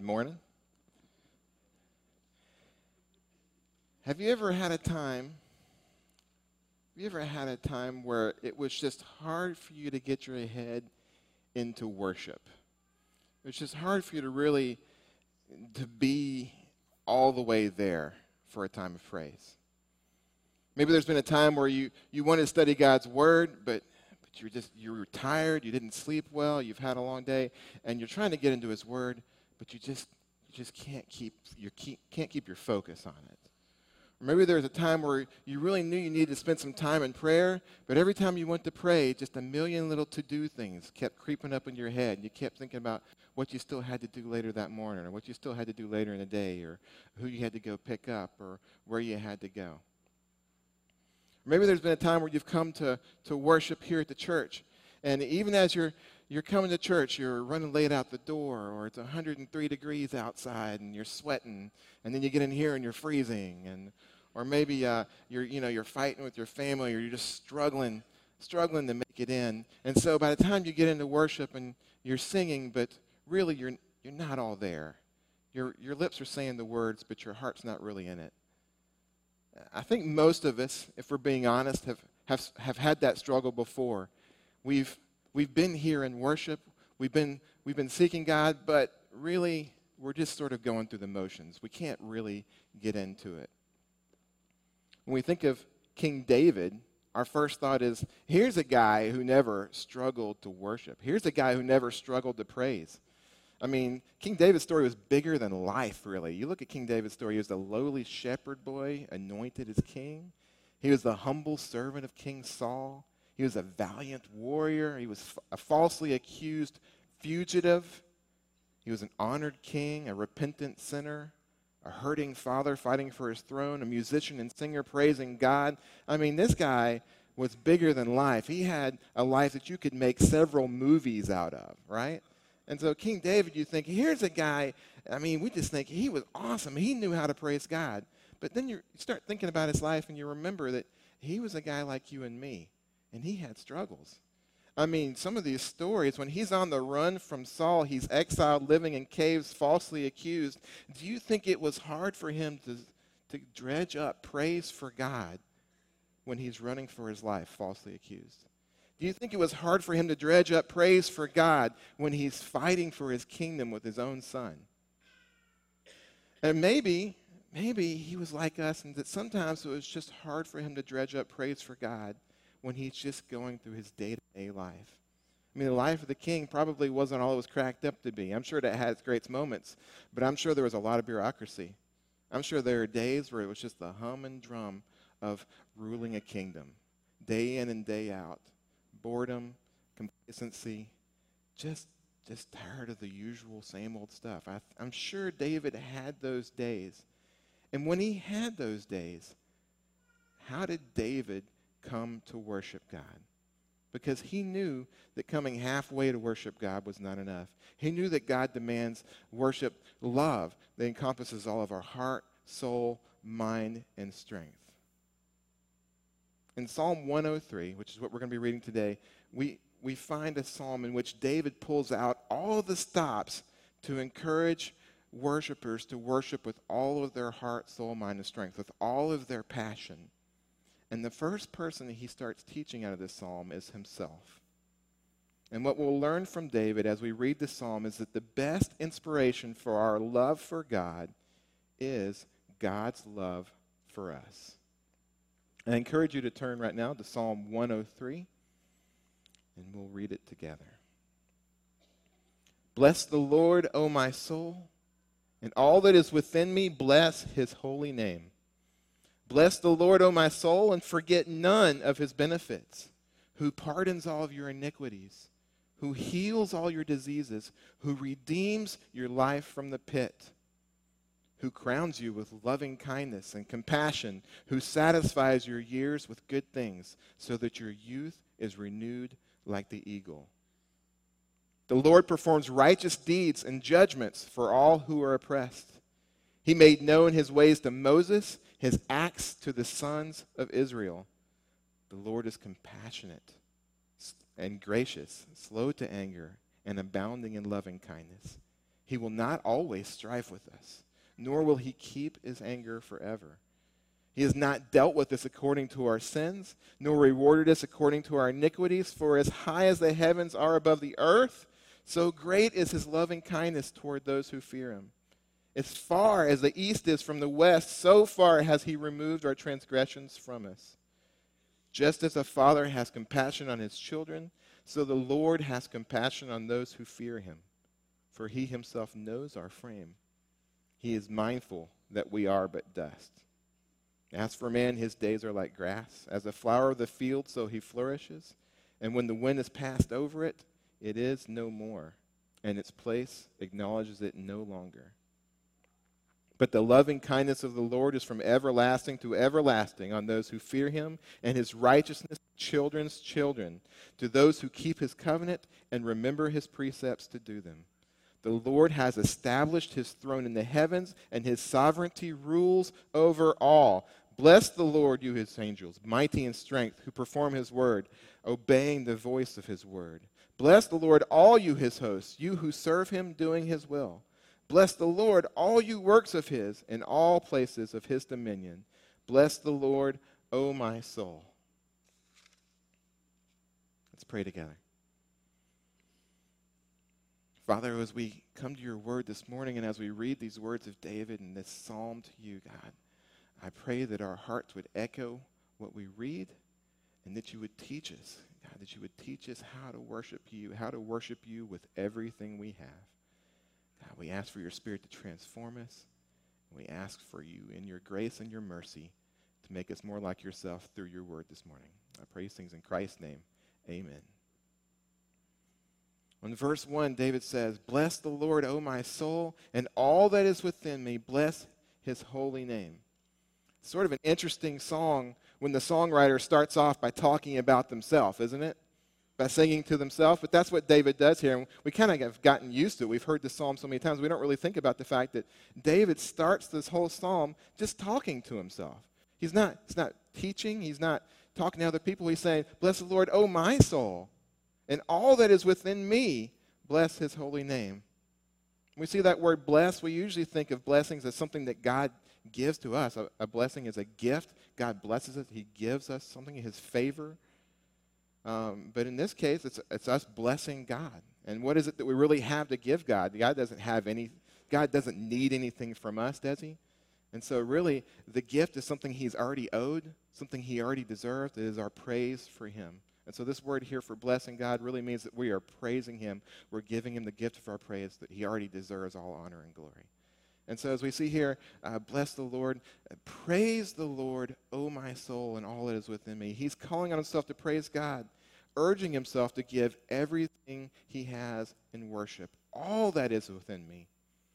Good morning. Have you ever had a time where it was just hard for you to get your head into worship? It was just hard for you to be all the way there for a time of praise. Maybe there's been a time where you wanted to study God's word, but you were tired, you didn't sleep well, you've had a long day, and you're trying to get into his word, but you just can't keep your focus on it. Or maybe there was a time where you really knew you needed to spend some time in prayer, but every time you went to pray, just a million little to-do things kept creeping up in your head. You kept thinking about what you still had to do later that morning, or what you still had to do later in the day, or who you had to go pick up, or where you had to go. Or maybe there's been a time where you've come to worship here at the church, and even as you're coming to church, you're running late out the door, or it's 103 degrees outside and you're sweating, and then you get in here and you're freezing, or maybe you're fighting with your family, or you're just struggling to make it in. And so by the time you get into worship and you're singing, but really you're not all there. Your lips are saying the words, but your heart's not really in it. I think most of us, if we're being honest, have had that struggle before. We've been here in worship. We've been seeking God, but really we're just sort of going through the motions. We can't really get into it. When we think of King David, our first thought is, here's a guy who never struggled to worship. Here's a guy who never struggled to praise. I mean, King David's story was bigger than life, really. You look at King David's story, he was the lowly shepherd boy anointed as king. He was the humble servant of King Saul. He was a valiant warrior. He was a falsely accused fugitive. He was an honored king, a repentant sinner, a hurting father fighting for his throne, a musician and singer praising God. I mean, this guy was bigger than life. He had a life that you could make several movies out of, right? And so King David, you think, here's a guy, I mean, we just think he was awesome. He knew how to praise God. But then you start thinking about his life and you remember that he was a guy like you and me, and he had struggles. I mean, some of these stories, when he's on the run from Saul, he's exiled, living in caves, falsely accused. Do you think it was hard for him to dredge up praise for God when he's running for his life, falsely accused? Do you think it was hard for him to dredge up praise for God when he's fighting for his kingdom with his own son? And maybe he was like us, and that sometimes it was just hard for him to dredge up praise for God when he's just going through his day-to-day life. I mean, the life of the king probably wasn't all it was cracked up to be. I'm sure that had its great moments, but I'm sure there was a lot of bureaucracy. I'm sure there are days where it was just the hum and drum of ruling a kingdom, day in and day out. Boredom, complacency, just tired of the usual same old stuff. I'm sure David had those days. And when he had those days, how did David come to worship God? Because he knew that coming halfway to worship God was not enough. He knew that God demands worship love that encompasses all of our heart, soul, mind, and strength. In Psalm 103, which is what we're going to be reading today, we find a psalm in which David pulls out all the stops to encourage worshipers to worship with all of their heart, soul, mind, and strength, with all of their passion. And the first person that he starts teaching out of this psalm is himself. And what we'll learn from David as we read this psalm is that the best inspiration for our love for God is God's love for us. I encourage you to turn right now to Psalm 103, and we'll read it together. Bless the Lord, O my soul, and all that is within me, bless his holy name. Bless the Lord, O my soul, and forget none of his benefits, who pardons all of your iniquities, who heals all your diseases, who redeems your life from the pit, who crowns you with loving kindness and compassion, who satisfies your years with good things, so that your youth is renewed like the eagle. The Lord performs righteous deeds and judgments for all who are oppressed. He made known his ways to Moses, his acts to the sons of Israel. The Lord is compassionate and gracious, slow to anger, and abounding in loving kindness. He will not always strive with us, nor will he keep his anger forever. He has not dealt with us according to our sins, nor rewarded us according to our iniquities. For as high as the heavens are above the earth, so great is his loving kindness toward those who fear him. As far as the east is from the west, so far has he removed our transgressions from us. Just as a father has compassion on his children, so the Lord has compassion on those who fear him. For he himself knows our frame. He is mindful that we are but dust. As for man, his days are like grass. As a flower of the field, so he flourishes. And when the wind has passed over it, it is no more, and its place acknowledges it no longer. But the loving kindness of the Lord is from everlasting to everlasting on those who fear him, and his righteousness to children's children, to those who keep his covenant and remember his precepts to do them. The Lord has established his throne in the heavens, and his sovereignty rules over all. Bless the Lord, you his angels, mighty in strength, who perform his word, obeying the voice of his word. Bless the Lord, all you his hosts, you who serve him, doing his will. Bless the Lord, all you works of his, in all places of his dominion. Bless the Lord, O my soul. Let's pray together. Father, as we come to your word this morning and as we read these words of David and this psalm to you, God, I pray that our hearts would echo what we read and that you would teach us, God, that you would teach us how to worship you with everything we have. God, we ask for your Spirit to transform us. And we ask for you in your grace and your mercy to make us more like yourself through your word this morning. I pray these things in Christ's name. Amen. In verse 1, David says, "Bless the Lord, O my soul, and all that is within me. Bless his holy name." It's sort of an interesting song when the songwriter starts off by talking about themselves, isn't it? By singing to themselves. But that's what David does here. And we kind of have gotten used to it. We've heard this psalm so many times, we don't really think about the fact that David starts this whole psalm just talking to himself. He's not teaching. He's not talking to other people. He's saying, "Bless the Lord, O my soul, and all that is within me, bless his holy name." When we see that word bless, we usually think of blessings as something that God gives to us. A blessing is a gift. God blesses us. He gives us something in his favor. But in this case, it's us blessing God. And what is it that we really have to give God? God doesn't need anything from us, does he? And so really, the gift is something he's already owed, something he already deserved. It is our praise for him. And so this word here for blessing God really means that we are praising him. We're giving him the gift of our praise that he already deserves all honor and glory. And so as we see here, bless the Lord, praise the Lord, O my soul, and all that is within me. He's calling on himself to praise God, urging himself to give everything he has in worship, all that is within me.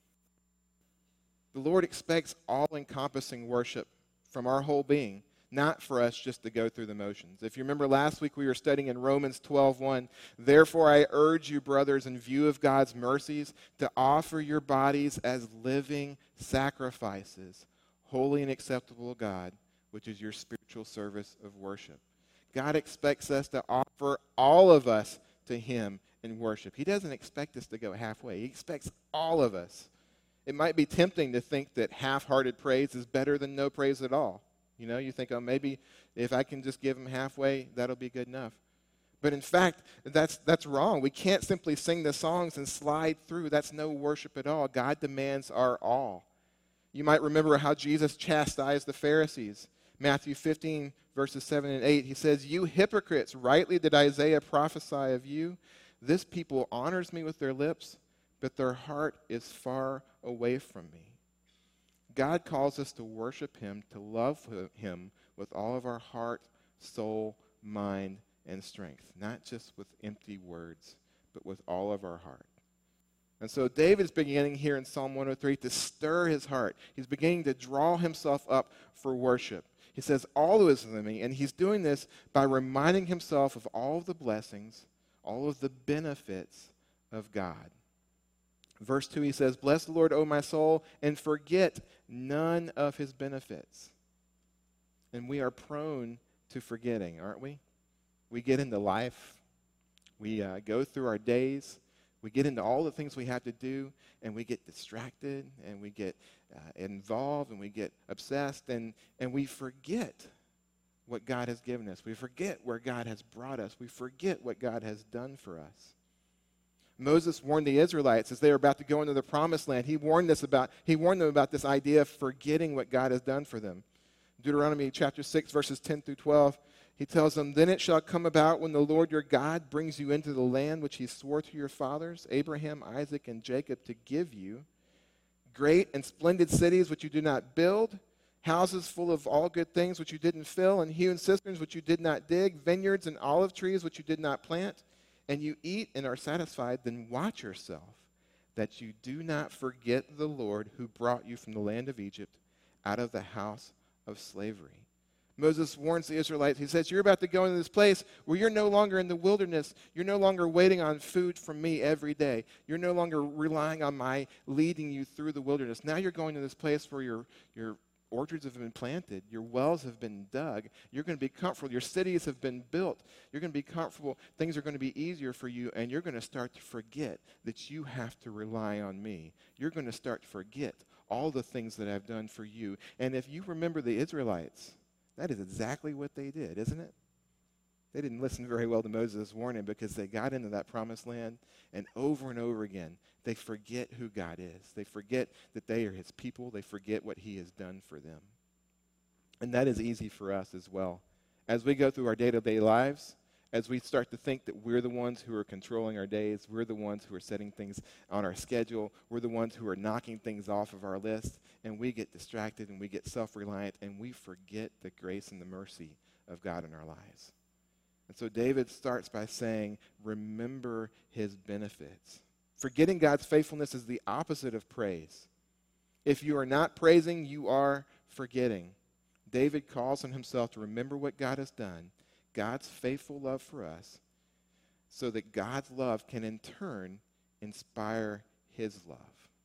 The Lord expects all-encompassing worship from our whole being, not for us just to go through the motions. If you remember last week, we were studying in Romans 12:1. "Therefore I urge you, brothers, in view of God's mercies, to offer your bodies as living sacrifices, holy and acceptable to God, which is your spiritual service of worship." God expects us to offer all of us to him in worship. He doesn't expect us to go halfway. He expects all of us. It might be tempting to think that half-hearted praise is better than no praise at all. You know, you think, oh, maybe if I can just give him halfway, that'll be good enough. But in fact, that's wrong. We can't simply sing the songs and slide through. That's no worship at all. God demands our all. You might remember how Jesus chastised the Pharisees. Matthew 15, verses 7 and 8, he says, "You hypocrites, rightly did Isaiah prophesy of you. This people honors me with their lips, but their heart is far away from me." God calls us to worship him, to love him with all of our heart, soul, mind, and strength. Not just with empty words, but with all of our heart. And so David's beginning here in Psalm 103 to stir his heart. He's beginning to draw himself up for worship. He says, "All that is within me," and he's doing this by reminding himself of all of the blessings, all of the benefits of God. Verse 2, he says, "Bless the Lord, O my soul, and forget none of his benefits." And we are prone to forgetting, aren't we? We get into life. We go through our days. We get into all the things we have to do, and we get distracted, and we get involved, and we get obsessed, and we forget what God has given us. We forget where God has brought us. We forget what God has done for us. Moses warned the Israelites as they were about to go into the promised land. He warned them about this idea of forgetting what God has done for them. Deuteronomy chapter 6, verses 10 through 12, he tells them, "Then it shall come about when the Lord your God brings you into the land which he swore to your fathers, Abraham, Isaac, and Jacob, to give you, great and splendid cities which you did not build, houses full of all good things which you didn't fill, and hewn cisterns which you did not dig, vineyards and olive trees which you did not plant, and you eat and are satisfied, then watch yourself, that you do not forget the Lord who brought you from the land of Egypt out of the house of slavery." Moses warns the Israelites. He says, you're about to go into this place where you're no longer in the wilderness. You're no longer waiting on food from me every day. You're no longer relying on my leading you through the wilderness. Now you're going to this place where your orchards have been planted. Your wells have been dug. You're going to be comfortable. Your cities have been built. You're going to be comfortable. Things are going to be easier for you, and you're going to start to forget that you have to rely on me. You're going to start to forget all the things that I've done for you. And if you remember the Israelites, that is exactly what they did, isn't it? They didn't listen very well to Moses' warning because they got into that promised land, and over again, they forget who God is. They forget that they are his people. They forget what he has done for them. And that is easy for us as well. As we go through our day-to-day lives, as we start to think that we're the ones who are controlling our days, we're the ones who are setting things on our schedule, we're the ones who are knocking things off of our list, and we get distracted and we get self-reliant, and we forget the grace and the mercy of God in our lives. And so David starts by saying, remember his benefits. Forgetting God's faithfulness is the opposite of praise. If you are not praising, you are forgetting. David calls on himself to remember what God has done, God's faithful love for us, so that God's love can in turn inspire his love.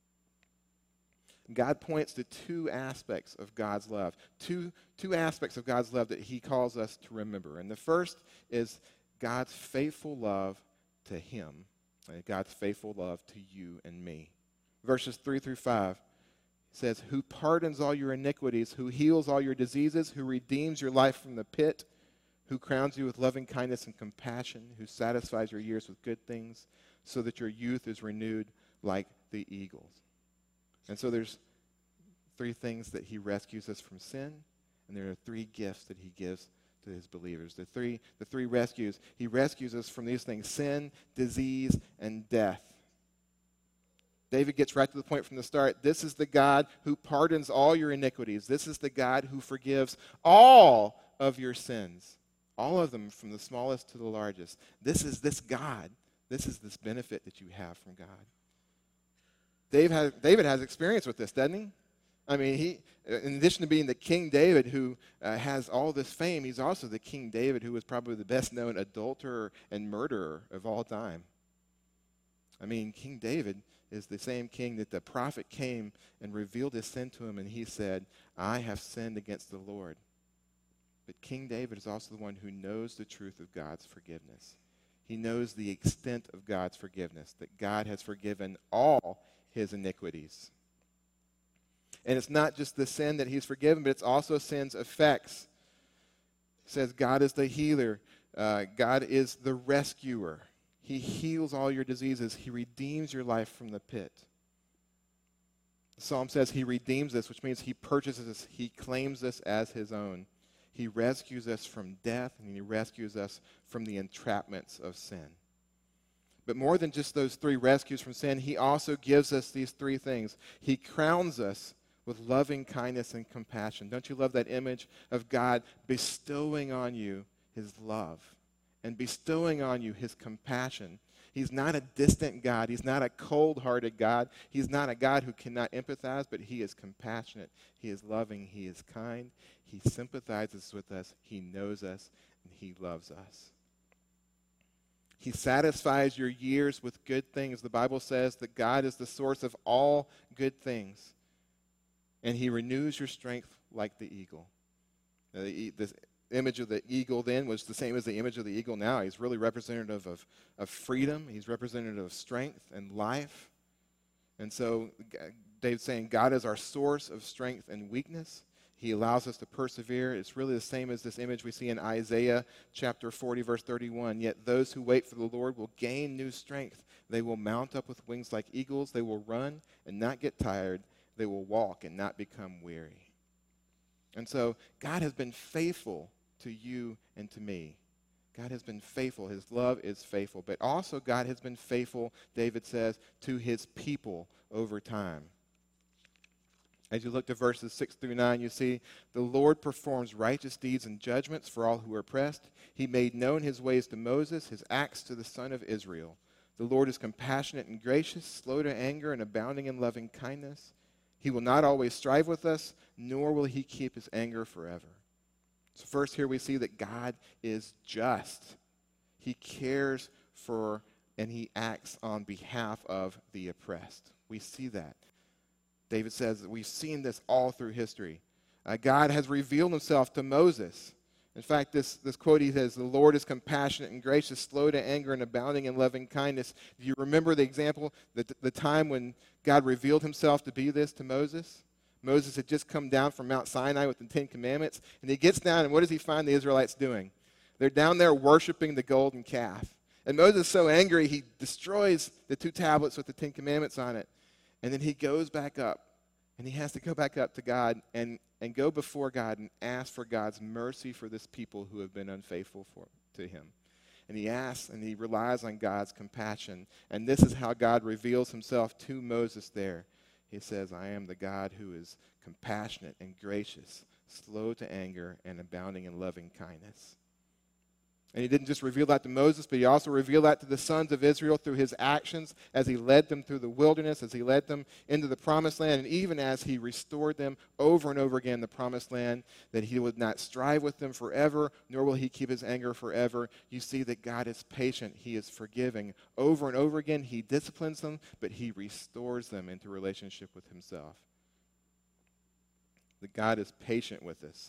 God points to two aspects of God's love, two aspects of God's love that he calls us to remember. And the first is God's faithful love to him, God's faithful love to you and me. Verses 3 through 5 says, who pardons all your iniquities, who heals all your diseases, who redeems your life from the pit, who crowns you with loving kindness and compassion, who satisfies your years with good things, so that your youth is renewed like the eagles. And so there's three things that he rescues us from sin, and there are three gifts that he gives to his believers. The three rescues. He rescues us from these things: sin, disease, and death. David gets right to the point from the start. This is the God who pardons all your iniquities. This is the God who forgives all of your sins. All of them, from the smallest to the largest. This is this God. This is this benefit that you have from God. David has experience with this, doesn't he? I mean, he, in addition to being the King David who has all this fame, he's also the King David who was probably the best-known adulterer and murderer of all time. I mean, King David is the same king that the prophet came and revealed his sin to him, and he said, I have sinned against the Lord. But King David is also the one who knows the truth of God's forgiveness. He knows the extent of God's forgiveness, that God has forgiven all his iniquities. And it's not just the sin that he's forgiven, but it's also sin's effects. It says God is the healer. God is the rescuer. He heals all your diseases. He redeems your life from the pit. The Psalm says he redeems us, which means he purchases us. He claims us as his own. He rescues us from death, and he rescues us from the entrapments of sin. But more than just those three rescues from sin, he also gives us these three things. He crowns us with loving kindness and compassion. Don't you love that image of God bestowing on you his love and bestowing on you his compassion? He's not a distant God. He's not a cold-hearted God. He's not a God who cannot empathize, but he is compassionate. He is loving. He is kind. He sympathizes with us. He knows us, and he loves us. He satisfies your years with good things. The Bible says that God is the source of all good things. And he renews your strength like the eagle. image of the eagle then was the same as the image of the eagle now. He's really representative of freedom. He's representative of strength and life. And so David's saying God is our source of strength and weakness. He allows us to persevere. It's really the same as this image we see in Isaiah chapter 40, verse 31. Yet those who wait for the Lord will gain new strength. They will mount up with wings like eagles. They will run and not get tired. They will walk and not become weary. And so God has been faithful to you and to me. God has been faithful. His love is faithful. But also God has been faithful, David says, to his people over time. As you look to verses 6 through 9, you see, the Lord performs righteous deeds and judgments for all who are oppressed. He made known his ways to Moses, his acts to the son of Israel. The Lord is compassionate and gracious, slow to anger and abounding in loving kindness. He will not always strive with us, nor will he keep his anger forever. So first here we see that God is just. He cares for and he acts on behalf of the oppressed. We see that. David says that we've seen this all through history. God has revealed himself to Moses. In fact, this quote, he says, the Lord is compassionate and gracious, slow to anger and abounding in loving kindness. Do you remember the example, the time when God revealed himself to be this to Moses? Moses had just come down from Mount Sinai with the Ten Commandments, and he gets down, and what does he find the Israelites doing? They're down there worshiping the golden calf. And Moses is so angry, he destroys the 2 tablets with the Ten Commandments on it. And then he goes back up, and he has to go back up to God and go before God and ask for God's mercy for this people who have been unfaithful to him. And he asks and he relies on God's compassion. And this is how God reveals himself to Moses there. He says, I am the God who is compassionate and gracious, slow to anger, and abounding in loving kindness. And he didn't just reveal that to Moses, but he also revealed that to the sons of Israel through his actions as he led them through the wilderness, as he led them into the promised land, and even as he restored them over and over again in the promised land, that he would not strive with them forever, nor will he keep his anger forever. You see that God is patient. He is forgiving. Over and over again, he disciplines them, but he restores them into relationship with himself. That God is patient with us.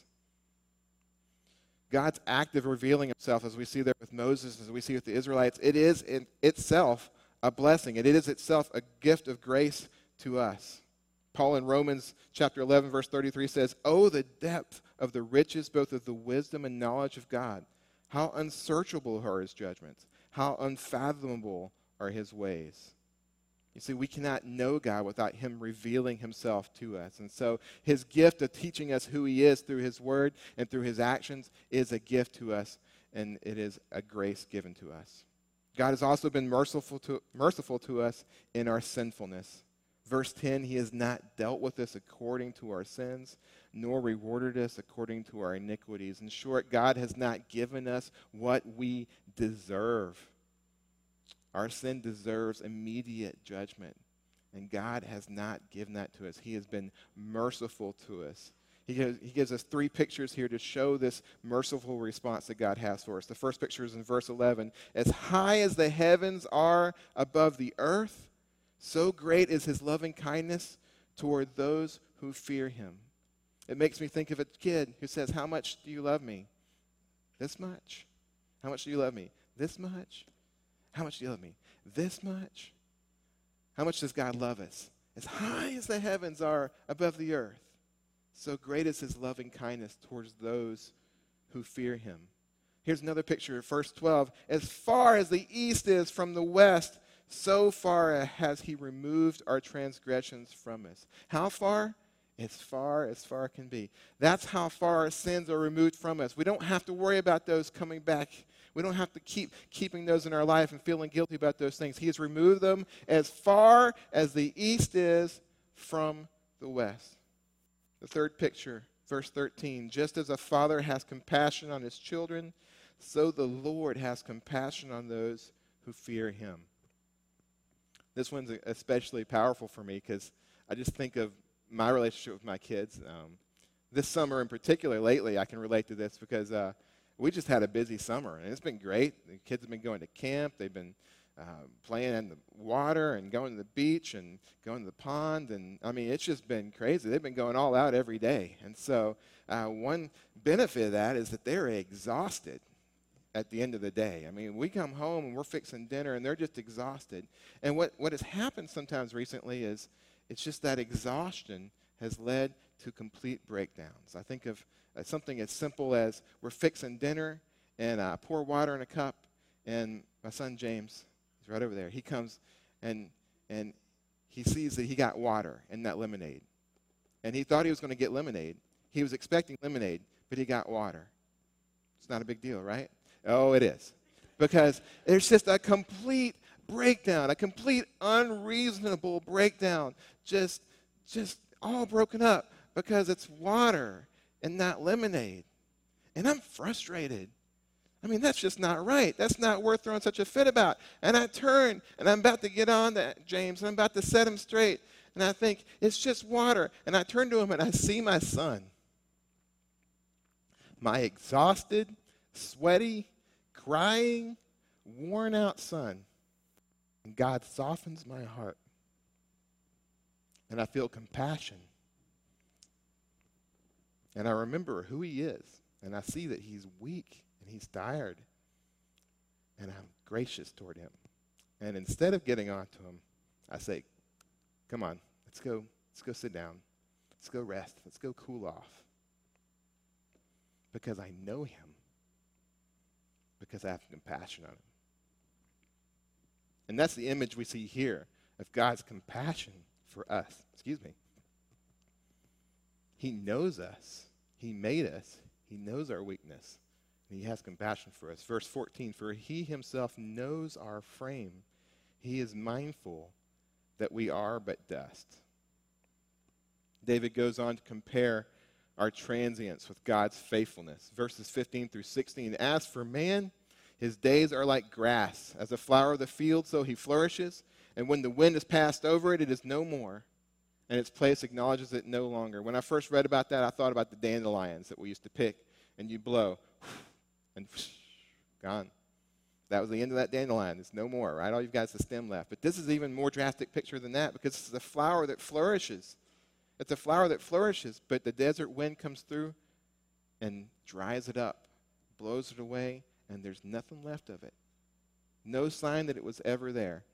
God's act of revealing himself, as we see there with Moses, as we see with the Israelites, it is in itself a blessing. It is itself a gift of grace to us. Paul in Romans chapter 11, verse 33 says, oh, the depth of the riches, both of the wisdom and knowledge of God. How unsearchable are his judgments. How unfathomable are his ways. You see, we cannot know God without him revealing himself to us. And so his gift of teaching us who he is through his word and through his actions is a gift to us, and it is a grace given to us. God has also been merciful to us in our sinfulness. Verse 10, he has not dealt with us according to our sins, nor rewarded us according to our iniquities. In short, God has not given us what we deserve. Our sin deserves immediate judgment, and God has not given that to us. He has been merciful to us. He gives us 3 pictures here to show this merciful response that God has for us. The first picture is in verse 11. As high as the heavens are above the earth, so great is his loving kindness toward those who fear him. It makes me think of a kid who says, how much do you love me? This much. How much do you love me? This much. How much do you love me? This much? How much does God love us? As high as the heavens are above the earth, so great is his loving kindness towards those who fear him. Here's another picture, verse 12. As far as the east is from the west, so far has he removed our transgressions from us. How far? As far can be. That's how far our sins are removed from us. We don't have to worry about those coming back. We don't have to keep keeping those in our life and feeling guilty about those things. He has removed them as far as the east is from the west. The third picture, verse 13. Just as a father has compassion on his children, so the Lord has compassion on those who fear him. This one's especially powerful for me because I just think of my relationship with my kids. This summer in particular, lately, I can relate to this because we just had a busy summer, and it's been great. The kids have been going to camp. They've been playing in the water and going to the beach and going to the pond. And, I mean, it's just been crazy. They've been going all out every day. And so one benefit of that is that they're exhausted at the end of the day. I mean, we come home and we're fixing dinner and they're just exhausted. And what has happened sometimes recently is it's just that exhaustion has led to complete breakdowns. I think of something as simple as we're fixing dinner and I pour water in a cup, and my son James, he's right over there, he comes and he sees that he got water in that lemonade. And he thought he was going to get lemonade. He was expecting lemonade, but he got water. It's not a big deal, right? Oh, it is. Because there's just a complete breakdown, a complete unreasonable breakdown, just all broken up because it's water and not lemonade. And I'm frustrated. I mean, that's just not right. That's not worth throwing such a fit about. And I turn, and I'm about to get on that, James, and I'm about to set him straight. And I think, it's just water. And I turn to him, and I see my son. My exhausted, sweaty, crying, worn-out son. And God softens my heart. And I feel compassion. And I remember who he is. And I see that he's weak. And he's tired, and I'm gracious toward him. And instead of getting on to him, I say, come on, let's go sit down. Let's go rest. Let's go cool off. Because I know him. Because I have compassion on him. And that's the image we see here of God's compassion for us. He knows us. He made us. He knows our weakness. And he has compassion for us. Verse 14, for he himself knows our frame. He is mindful that we are but dust. David goes on to compare our transience with God's faithfulness. Verses 15 through 16, as for man, his days are like grass. As a flower of the field, so he flourishes. And when the wind has passed over it, it is no more. And its place acknowledges it no longer. When I first read about that, I thought about the dandelions that we used to pick. And you blow. And gone. That was the end of that dandelion. It's no more, right? All you've got is the stem left. But this is even more drastic picture than that because it's a flower that flourishes. It's a flower that flourishes, but the desert wind comes through and dries it up, blows it away, and there's nothing left of it. No sign that it was ever there.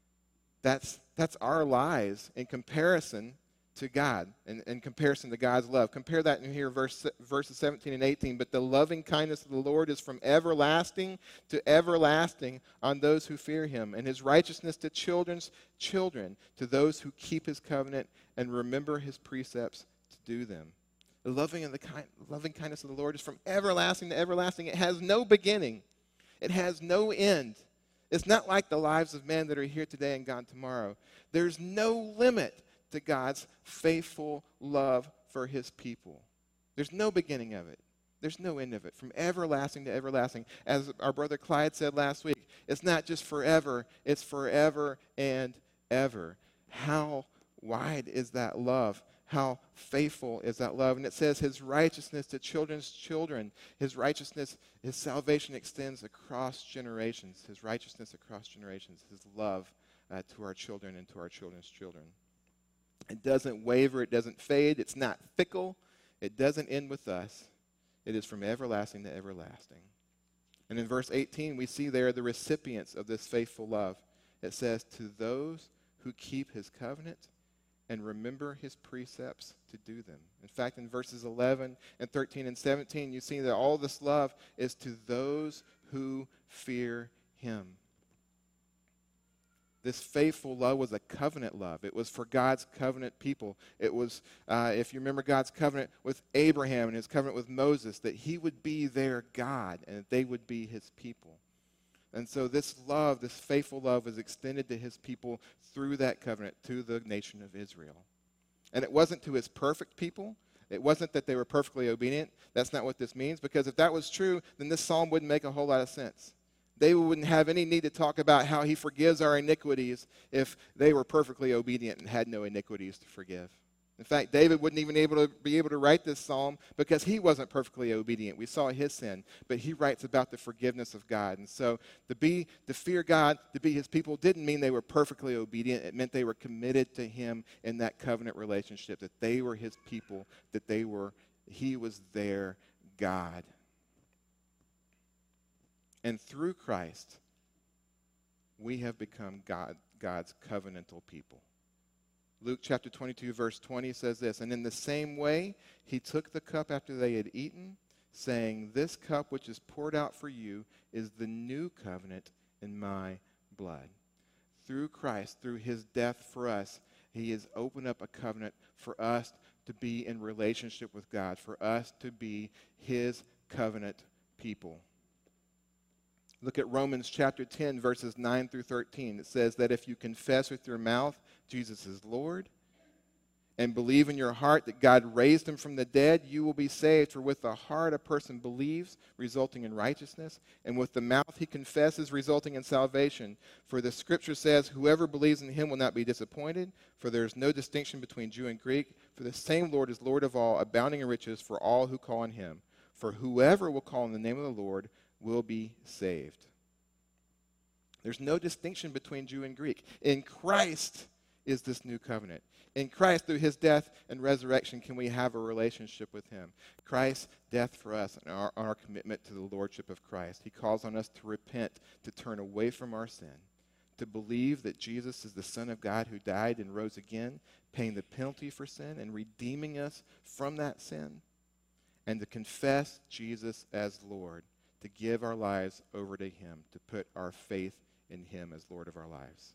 That's our lives in comparison to God, in comparison to God's love. Compare that in here, verses 17 and 18. But the loving kindness of the Lord is from everlasting to everlasting on those who fear him, and his righteousness to children's children, to those who keep his covenant and remember his precepts to do them. The loving kindness of the Lord is from everlasting to everlasting. It has no beginning. It has no end. It's not like the lives of men that are here today and gone tomorrow. There's no limit to God's faithful love for his people. There's no beginning of it. There's no end of it. From everlasting to everlasting. As our brother Clyde said last week, it's not just forever, it's forever and ever. How wide is that love? How faithful is that love? And it says his righteousness to children's children. His righteousness, his salvation extends across generations. His righteousness across generations. His love to our children and to our children's children. It doesn't waver. It doesn't fade. It's not fickle. It doesn't end with us. It is from everlasting to everlasting. And in verse 18, we see there the recipients of this faithful love. It says, to those who keep his covenant and remember his precepts to do them. In fact, in verses 11 and 13 and 17, you see that all this love is to those who fear him. This faithful love was a covenant love. It was for God's covenant people. It was, if you remember God's covenant with Abraham and his covenant with Moses, that he would be their God and that they would be his people. And so this love, this faithful love, was extended to his people through that covenant to the nation of Israel. And it wasn't to his perfect people. It wasn't that they were perfectly obedient. That's not what this means, because if that was true, then this psalm wouldn't make a whole lot of sense. They wouldn't have any need to talk about how he forgives our iniquities if they were perfectly obedient and had no iniquities to forgive. In fact, David wouldn't even be able to write this psalm because he wasn't perfectly obedient. We saw his sin, but he writes about the forgiveness of God. And so to fear God, to be his people, didn't mean they were perfectly obedient. It meant they were committed to him in that covenant relationship, that they were his people, that he was their God. And through Christ, we have become God's covenantal people. Luke chapter 22, verse 20 says this, "And in the same way, he took the cup after they had eaten, saying, 'This cup which is poured out for you is the new covenant in my blood.'" Through Christ, through his death for us, he has opened up a covenant for us to be in relationship with God, for us to be his covenant people. Look at Romans chapter 10, verses 9 through 13. It says that if you confess with your mouth Jesus is Lord and believe in your heart that God raised him from the dead, you will be saved. For with the heart a person believes, resulting in righteousness, and with the mouth he confesses, resulting in salvation. For the scripture says, whoever believes in him will not be disappointed, for there is no distinction between Jew and Greek. For the same Lord is Lord of all, abounding in riches for all who call on him. For whoever will call on the name of the Lord will be saved. There's no distinction between Jew and Greek. In Christ is this new covenant. In Christ, through his death and resurrection, can we have a relationship with him. Christ's death for us and our commitment to the lordship of Christ. He calls on us to repent, to turn away from our sin, to believe that Jesus is the Son of God who died and rose again, paying the penalty for sin and redeeming us from that sin, and to confess Jesus as Lord, to give our lives over to him, to put our faith in him as Lord of our lives.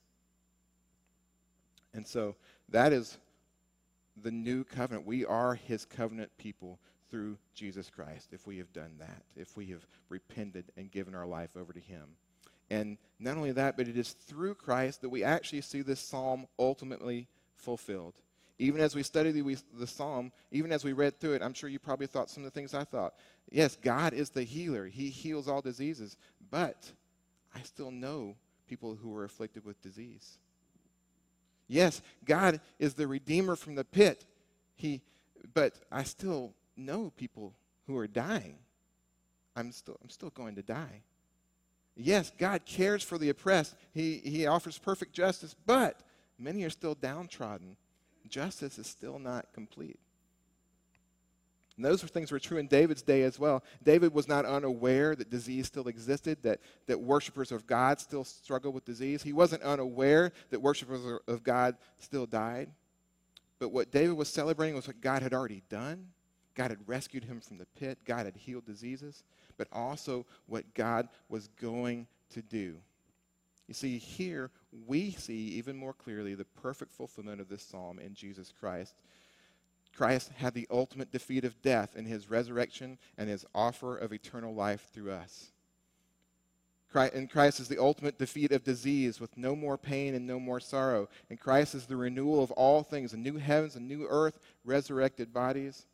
And so that is the new covenant. We are his covenant people through Jesus Christ, if we have done that, if we have repented and given our life over to him. And not only that, but it is through Christ that we actually see this psalm ultimately fulfilled. Even as we study the psalm, even as we read through it, I'm sure you probably thought some of the things I thought. Yes, God is the healer. He heals all diseases. But I still know people who are afflicted with disease. Yes, God is the redeemer from the pit. But I still know people who are dying. I'm still going to die. Yes, God cares for the oppressed. He offers perfect justice, but many are still downtrodden. Justice is still not complete. And those things were true in David's day as well. David was not unaware that disease still existed, that worshipers of God still struggled with disease. He wasn't unaware that worshipers of God still died. But what David was celebrating was what God had already done. God had rescued him from the pit. God had healed diseases. But also what God was going to do. You see, here we see even more clearly the perfect fulfillment of this psalm in Jesus Christ. Christ had the ultimate defeat of death in his resurrection and his offer of eternal life through us. And Christ is the ultimate defeat of disease with no more pain and no more sorrow. And Christ is the renewal of all things, a new heavens, a new earth, resurrected bodies.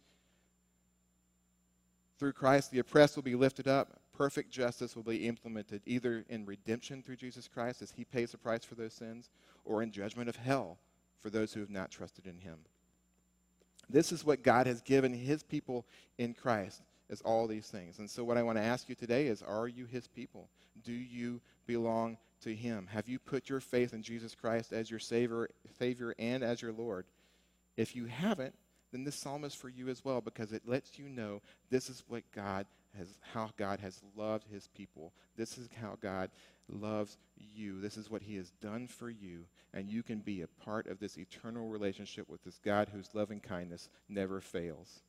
Through Christ, the oppressed will be lifted up. Perfect justice will be implemented either in redemption through Jesus Christ as he pays the price for those sins, or in judgment of hell for those who have not trusted in him. This is what God has given his people in Christ, as all these things. And so what I want to ask you today is, are you his people? Do you belong to him? Have you put your faith in Jesus Christ as your Savior and as your Lord? If you haven't, then this psalm is for you as well, because it lets you know this is what how God has loved his people. This is how God loves you. This is what he has done for you, and you can be a part of this eternal relationship with this God whose loving kindness never fails.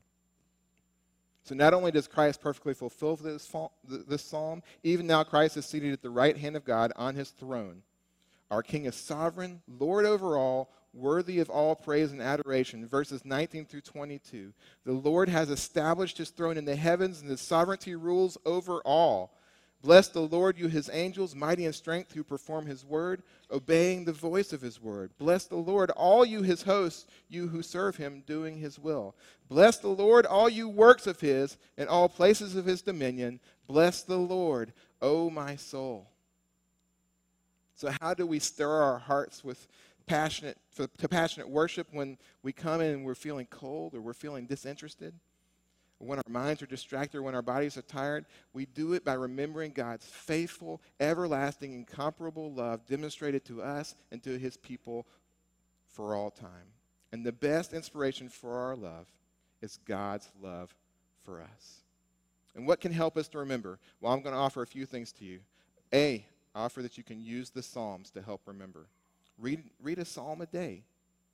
So not only does Christ perfectly fulfill this psalm, even now Christ is seated at the right hand of God on his throne. Our King is sovereign, Lord over all, worthy of all praise and adoration. Verses 19 through 22. The Lord has established his throne in the heavens, and his sovereignty rules over all. Bless the Lord, you his angels, mighty in strength, who perform his word, obeying the voice of his word. Bless the Lord, all you his hosts, you who serve him, doing his will. Bless the Lord, all you works of his, in all places of his dominion. Bless the Lord, O my soul. So how do we stir our hearts with to passionate worship when we come in and we're feeling cold or we're feeling disinterested, or when our minds are distracted or when our bodies are tired. We do it by remembering God's faithful, everlasting, incomparable love demonstrated to us and to his people for all time. And the best inspiration for our love is God's love for us. And what can help us to remember? Well, I'm going to offer a few things to you. I offer that you can use the Psalms to help remember. Read a psalm a day.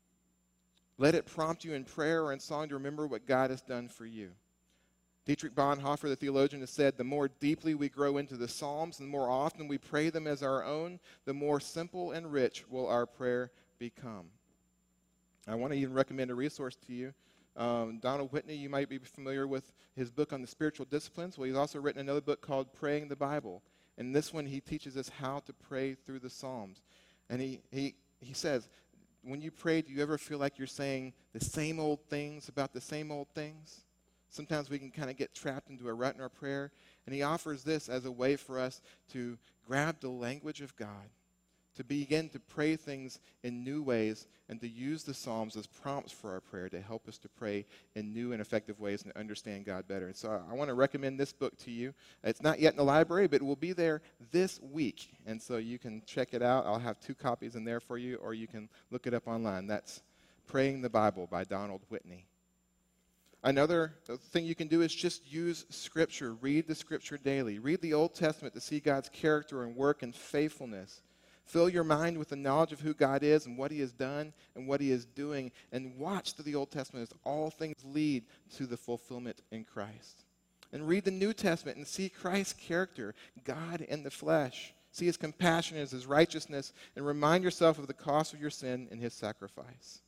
Let it prompt you in prayer or in song to remember what God has done for you. Dietrich Bonhoeffer, the theologian, has said, the more deeply we grow into the Psalms, and the more often we pray them as our own, the more simple and rich will our prayer become. I want to even recommend a resource to you. Donald Whitney, you might be familiar with his book on the spiritual disciplines. Well, he's also written another book called Praying the Bible. And this one, he teaches us how to pray through the Psalms. And he says, when you pray, do you ever feel like you're saying the same old things about the same old things? Sometimes we can kind of get trapped into a rut in our prayer. And he offers this as a way for us to grab the language of God, to begin to pray things in new ways, and to use the Psalms as prompts for our prayer to help us to pray in new and effective ways and understand God better. And so I want to recommend this book to you. It's not yet in the library, but it will be there this week. And so you can check it out. I'll have 2 copies in there for you, or you can look it up online. That's Praying the Bible by Donald Whitney. Another thing you can do is just use Scripture. Read the Scripture daily. Read the Old Testament to see God's character and work and faithfulness. Fill your mind with the knowledge of who God is and what he has done and what he is doing. And watch through the Old Testament as all things lead to the fulfillment in Christ. And read the New Testament and see Christ's character, God in the flesh. See his compassion as his righteousness, and remind yourself of the cost of your sin and his sacrifice.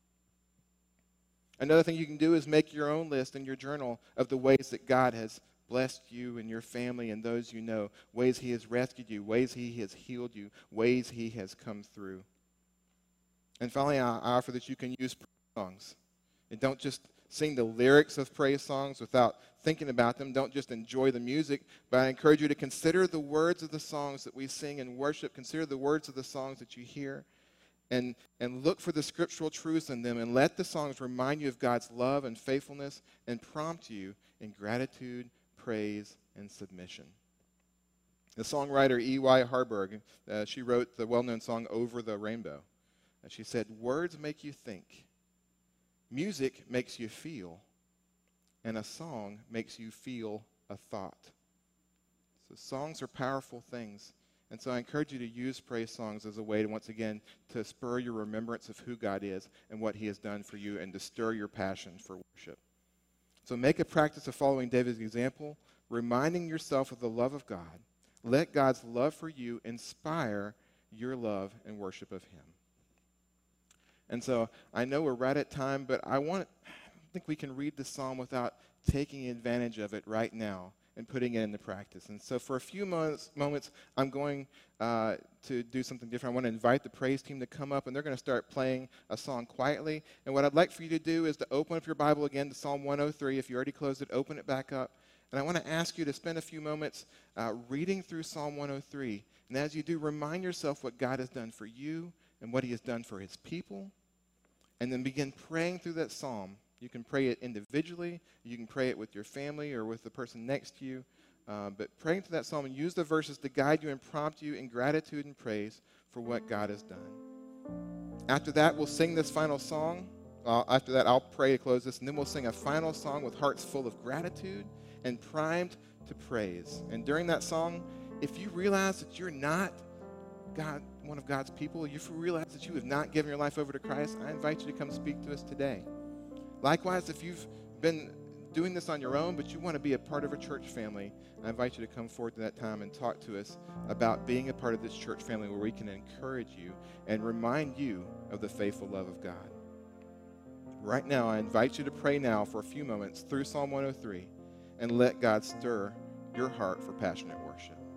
Another thing you can do is make your own list in your journal of the ways that God has blessed you and your family and those you know, ways he has rescued you, ways he has healed you, ways he has come through. And finally, I offer that you can use praise songs. And don't just sing the lyrics of praise songs without thinking about them. Don't just enjoy the music, but I encourage you to consider the words of the songs that we sing in worship. Consider the words of the songs that you hear. And look for the scriptural truths in them, and let the songs remind you of God's love and faithfulness and prompt you in gratitude, praise, and submission. The songwriter E.Y. Harburg, she wrote the well-known song Over the Rainbow. And she said, words make you think, music makes you feel, and a song makes you feel a thought. So songs are powerful things. And so I encourage you to use praise songs as a way to, once again, to spur your remembrance of who God is and what he has done for you, and to stir your passion for worship. So make a practice of following David's example, reminding yourself of the love of God. Let God's love for you inspire your love and worship of him. And so I know we're right at time, but I think we can read the psalm without taking advantage of it right now and putting it into practice. And so for a few moments, I'm going to do something different. I want to invite the praise team to come up, and they're going to start playing a song quietly. And what I'd like for you to do is to open up your Bible again to Psalm 103. If you already closed it, open it back up. And I want to ask you to spend a few moments reading through Psalm 103. And as you do, remind yourself what God has done for you and what he has done for his people. And then begin praying through that psalm. You can pray it individually. You can pray it with your family or with the person next to you. But praying through that psalm, and use the verses to guide you and prompt you in gratitude and praise for what God has done. After that, we'll sing this final song. After that, I'll pray to close this, and then we'll sing a final song with hearts full of gratitude and primed to praise. And during that song, if you realize that you're not one of God's people, if you realize that you have not given your life over to Christ, I invite you to come speak to us today. Likewise, if you've been doing this on your own, but you want to be a part of a church family, I invite you to come forward to that time and talk to us about being a part of this church family where we can encourage you and remind you of the faithful love of God. Right now, I invite you to pray now for a few moments through Psalm 103 and let God stir your heart for passionate worship.